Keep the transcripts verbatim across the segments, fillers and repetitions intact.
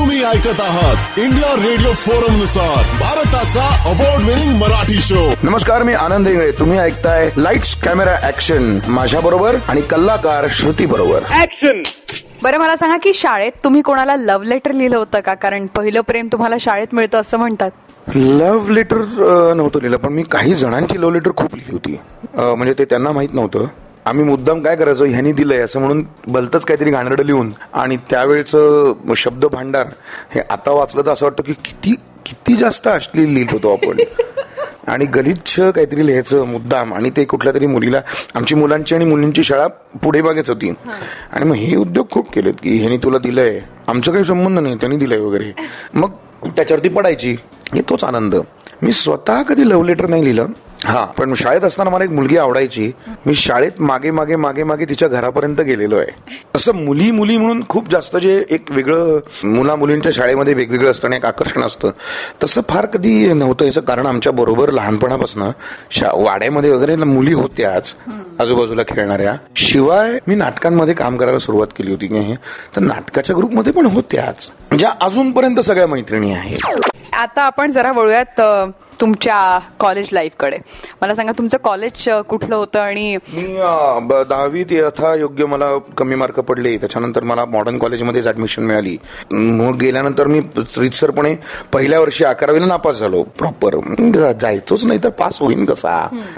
तुम्ही ऐकत आहात इंडिया रेडिओ फोरम नुसार भारताचा अवॉर्ड विनिंग मराठी शो. नमस्कार, मी आनंद इंगळे. तुम्ही ऐकताय लाईट्स कॅमेरा ऍक्शन माझ्या बरोबर आणि कलाकार श्रुती बरोबर. ऍक्शन. बरं, मला सांगा की शाळेत तुम्ही कोणाला लव्ह लेटर लिहिलं होतं का? कारण पहिलं प्रेम तुम्हाला शाळेत मिळतं असं म्हणतात. लव्ह लेटर नव्हतं लिहिलं, पण मी काही जणांची लव्ह लेटर खूप लिहिली होती. म्हणजे ते त्यांना माहित नव्हतं. आम्ही मुद्दाम काय करायचो, ह्यांनी दिलंय असं म्हणून भलतंच काहीतरी घाणेरडं लिहून, आणि त्यावेळेचं शब्द भांडार हे आता वाचलं तर असं वाटतं की किती किती जास्त अश्लील लिहित होतो आपण. आणि गलिच्छ काहीतरी लिहायचं मुद्दाम, आणि ते कुठल्या तरी मुलीला. आमची मुलांची आणि मुलींची शाळा पुढे मागेच होती, आणि मग हे उद्योग खूप केलेत की ह्यांनी तुला दिलंय, आमचं काही संबंध नाही, त्यांनी दिलंय वगैरे. मग त्याच्यावरती पडायची. हे तोच आनंद. मी स्वतः कधी लव्ह लेटर नाही लिहिलं. हा, पण शाळेत असताना मला एक मुलगी आवडायची. मी शाळेत मागे मागे मागे मागे तिच्या घरापर्यंत गेलेलो आहे. असं मुली मुली म्हणून खूप जास्त जे एक वेगळं मुला मुलींच्या शाळेमध्ये वेगवेगळं असतं आणि एक आकर्षण असतं, तसं फार कधी नव्हतं. याचं कारण आमच्या बरोबर लहानपणापासून वाड्यामध्ये वगैरे मुली होत्याच आजूबाजूला खेळणाऱ्या. शिवाय मी नाटकांमध्ये काम करायला सुरुवात केली होती, तर नाटकाच्या ग्रुपमध्ये पण होत्याच. म्हणजे अजूनपर्यंत सगळ्या मैत्रिणी आहेत. आता आपण जरा वळूयात तुमच्या कॉलेज लाईफ कडे. मला सांगा, तुमचं कॉलेज कुठलं होतं? आणि मी दहावीत यथा योग्य मला कमी मार्क पडले, त्याच्यानंतर मला मॉडर्न कॉलेजमध्येच ऍडमिशन मिळाली. मग गेल्यानंतर मी रितसरपणे पहिल्या वर्षी अकरावीला नापास झालो. प्रॉपर जायचोच नाही तर पास होईन कसा.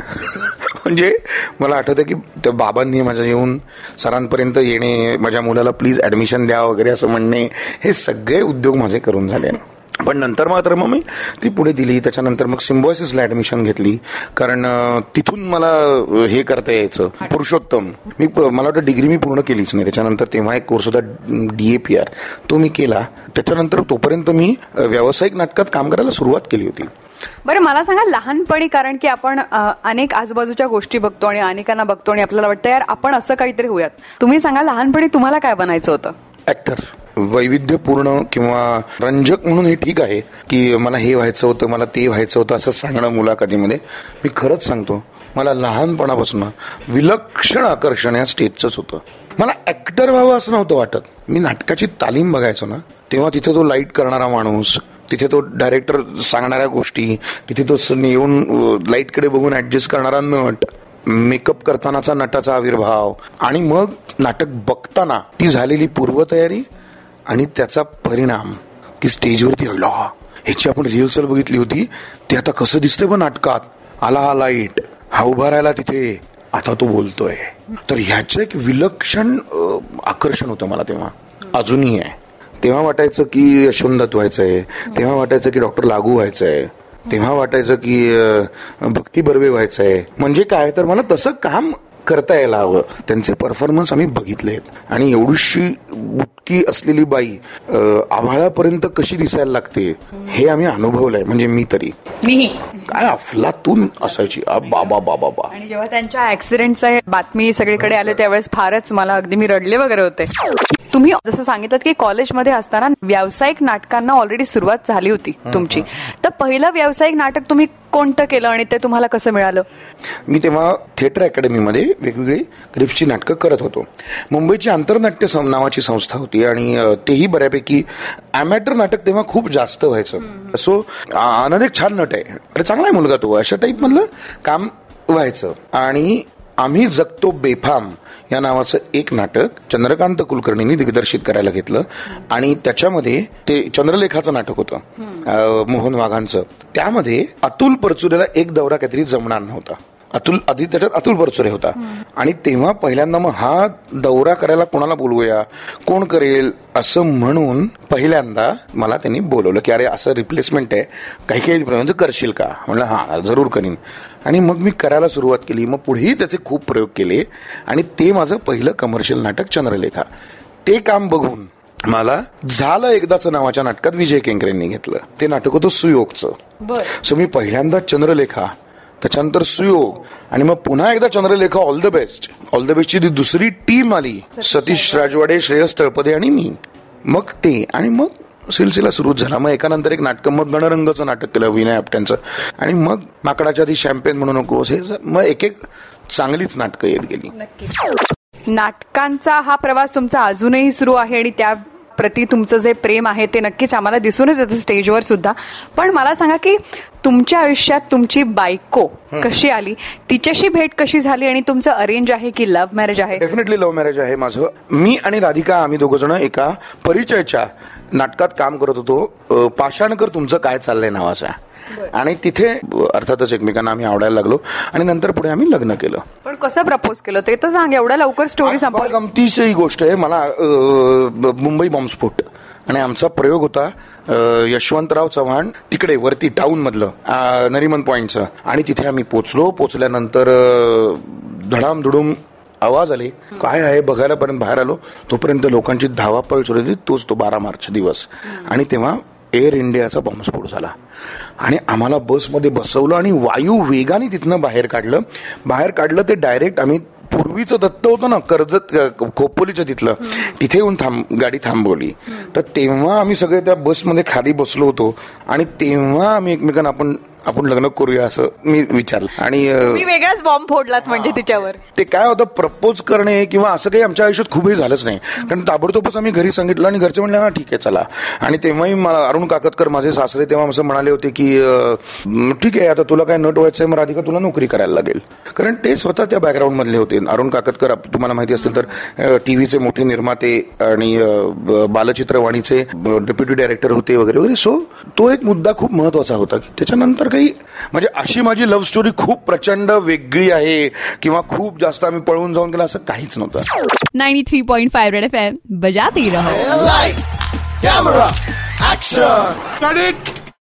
म्हणजे मला आठवतं की त्या बाबांनी माझ्या येऊन सरांपर्यंत येणे, माझ्या मुलाला प्लीज ऍडमिशन द्या वगैरे असं म्हणणे, हे सगळे उद्योग माझे करून झाले. पण नंतर मात्र मग मी ती पुढे दिली. त्याच्यानंतर मग सिम्बॉयसिसला ऍडमिशन घेतली, कारण तिथून मला हे करता यायचं. पुरुषोत्तम मी मला वाटतं डिग्री मी पूर्ण केलीच नाही. त्याच्यानंतर तेव्हा एक कोर्स होता डीएपीआर, तो मी केला. त्याच्यानंतर तोपर्यंत मी व्यावसायिक नाटकात काम करायला सुरुवात केली होती. बरं, मला सांगा लहानपणी, कारण की आपण अनेक आजूबाजूच्या गोष्टी बघतो आणि अनेकांना बघतो आणि आपल्याला वाटतं यार आपण असं काहीतरी होऊयात. तुम्ही सांगा, लहानपणी तुम्हाला काय बनायचं होतं? ऍक्टर. वैविध्यपूर्ण किंवा रंजक म्हणून हे ठीक आहे की मला हे व्हायचं होतं, मला ते व्हायचं होतं असं सांगणं मुलाखतीमध्ये. मी खरंच सांगतो, मला लहानपणापासून विलक्षण आकर्षण या स्टेजचंच होतं. मला ऍक्टर व्हावं असं नव्हतं वाटत. मी नाटकाची तालीम बघायचो ना, तेव्हा तिथे तो लाईट करणारा माणूस, तिथे तो डायरेक्टर सांगणाऱ्या गोष्टी, तिथे तो येऊन लाईटकडे बघून ऍडजस्ट करणारा नट, मेकअप करतानाचा नटाचा आविर्भाव, आणि मग नाटक बघताना ती झालेली पूर्वतयारी आणि त्याचा परिणाम की स्टेजवरती आला. ह्याची आपण रिहर्सल बघितली होती, ते आता कसं दिसतंय पण नाटकात. आला हा लाईट, हा उभा राहिला तिथे, आता तो बोलतोय. तर ह्याचं एक विलक्षण आकर्षण होतं मला तेव्हा, अजूनही आहे. तेव्हा वाटायचं की यशवंत व्हायचंय, तेव्हा वाटायचं की डॉक्टर लागू व्हायचंय, तेव्हा वाटायचं की भक्ती बर्वे व्हायचंय. म्हणजे काय, तर मला तसं काम करता यायला हवं. त्यांचे परफॉर्मन्स आम्ही बघितलेत. आणि एवढीशी बुटकी असलेली बाई आभाळापर्यंत कशी दिसायला लागते हे आम्ही अनुभवलंय. म्हणजे मी तरी मी काय अफलातून असायची बाबा बाबा बा. आणि जेव्हा त्यांच्या ऍक्सिडेंटचा बातमी सगळीकडे आले त्यावेळेस फारच मला अगदी मी रडले वगैरे होते. तुम्ही जसं सांगितलं की कॉलेजमध्ये असताना व्यावसायिक नाटकांना ऑलरेडी सुरुवात झाली होती तुमची, तर पहिलं व्यावसायिक नाटक तुम्ही कोणतं केलं आणि ते तुम्हाला कसं मिळालं? मी तेव्हा थिएटर अकॅडमीमध्ये वेगवेगळी ग्रिप्सची नाटकं करत होतो. मुंबईची आंतरनाट्य नावाची संस्था होती, आणि तेही बऱ्यापैकी अमॅटर नाटक तेव्हा खूप जास्त व्हायचं. सो आनंद एक छान नट आहे, अरे चांगला आहे मुलगा तो, अशा टाईप मधलं काम व्हायचं. आणि आम्ही जगतो बेफाम या नावाचं एक नाटक चंद्रकांत कुलकर्णींनी दिग्दर्शित करायला घेतलं, आणि त्याच्यामध्ये ते चंद्रलेखाचं नाटक होतं मोहन वाघांचं. त्यामध्ये अतुल परचुरेला एक दौरा काहीतरी जमणार नव्हता. अतुल आधी त्याच्यात अतुल परचुरे होता, आणि तेव्हा पहिल्यांदा मग हा दौरा करायला कोणाला बोलवूया, कोण करेल असं म्हणून पहिल्यांदा मला त्यांनी बोलवलं की अरे असं रिप्लेसमेंट आहे, काही काही म्हणजे करशील का? म्हणलं हा जरूर करीन. आणि मग मी करायला सुरुवात केली. मग पुढेही त्याचे खूप प्रयोग केले, आणि ते माझं पहिलं कमर्शियल नाटक चंद्रलेखा. ते काम बघून मला झालं एकदाच नावाच्या नाटकात विजय केंकरेंनी घेतलं. ते नाटक होतं सुयोगचं. सो मी पहिल्यांदा चंद्रलेखा, त्याच्यानंतर सुयोग, आणि मग पुन्हा एकदा Chandralekha, all the best. All the बेस्टची दुसरी टीम आली, सतीश राजवाडे, श्रेयस तळपदे आणि मी. मग ते, आणि मग सिलसिला सुरू झाला. मग एकानंतर एक नाटक, मग गणरंगचं नाटक केलं विनय आपट्यांचं, आणि मग माकडाच्या आधी शॅम्पेन म्हणू नकोस, हे मग एक एक चांगलीच नाटकं येत गेली. नाटकांचा हा प्रवास तुमचा अजूनही सुरू आहे, आणि त्या प्रति तुमचं जे प्रेम आहे ते नक्कीच आम्हाला दिसूनच येतं स्टेजवर सुद्धा. पण मला सांगा की तुमच्या आयुष्यात तुमची बायको कशी आली, तिच्याशी भेट कशी झाली आणि तुमचं अरेंज आहे की लव्ह मॅरेज आहे? डेफिनेटली लव्ह मॅरेज आहे माझं. मी आणि राधिका आम्ही दोघं जण एका परिचयच्या नाटकात काम करत होतो, पाषाणकर तुमचं काय चाललंय नावाचा. आणि तिथे अर्थातच एकमेकांना आम्ही आवडायला लागलो आणि नंतर पुढे आम्ही लग्न केलं. पण कसं प्रपोज केलं ते तर सांग, एवढ्या लवकर स्टोरी संपली. गमतीची ही गोष्ट आहे. मला मुंबई बॉम्बस्फोट आणि आमचा प्रयोग होता यशवंतराव चव्हाण तिकडे वरती टाऊन मधलं नरिमन पॉइंटचं. आणि तिथे आम्ही पोचलो. पोचल्यानंतर धडाम धुडूम आवाज आले, काय आहे बघायला. पर्यंत बाहेर आलो तोपर्यंत लोकांची धावापळ सुरू होती. तोच तो बारा मार्च दिवस. आणि तेव्हा एअर इंडियाचा बॉम्बस्फोट झाला आणि आम्हाला बसमध्ये बसवलं आणि वायू वेगाने तिथनं बाहेर काढलं. बाहेर काढलं ते डायरेक्ट आम्ही पूर्वीचं दत्त होतं ना कर्जत खोपोलीच्या तिथलं, तिथे येऊन थांब गाडी थांबवली. तर तेव्हा आम्ही सगळे त्या बसमध्ये खाली बसलो होतो आणि तेव्हा आम्ही एकमेकांना आपण आपण लग्न करूया असं मी विचारलं. आणि मी वेगळाच बॉम्ब फोडलात म्हणजे तिच्यावर. ते काय होतं, प्रपोज करणे किंवा असं काही आमच्या आयुष्यात खूपही झालंच नाही. कारण ताबडतोबच आम्ही घरी सांगितलं आणि घरचे म्हणले हा ठीक आहे चला. आणि तेव्हाही मला अरुण काकतकर माझे सासरे तेव्हा असं म्हणाले होते की ठीक आहे आता तुला काय नट व्हायचंय मग राधिका तुला नोकरी करायला लागेल. कारण ते स्वतः त्या बॅकग्राऊंड मधले होते. अरुण काकतकर तुम्हाला माहिती असेल तर टीव्हीचे मोठे निर्माते आणि बालचित्रवाणीचे डेप्युटी डायरेक्टर होते वगैरे वगैरे. सो तो एक मुद्दा खूप महत्वाचा होता की त्याच्यानंतर काही म्हणजे अशी माझी लव्ह स्टोरी खूप प्रचंड वेगळी आहे किंवा खूप जास्त आम्ही पळून जाऊन गेला असं काहीच नव्हतं. Ninety three point five red F M बजाते रहो. Lights, camera, action. Cut it.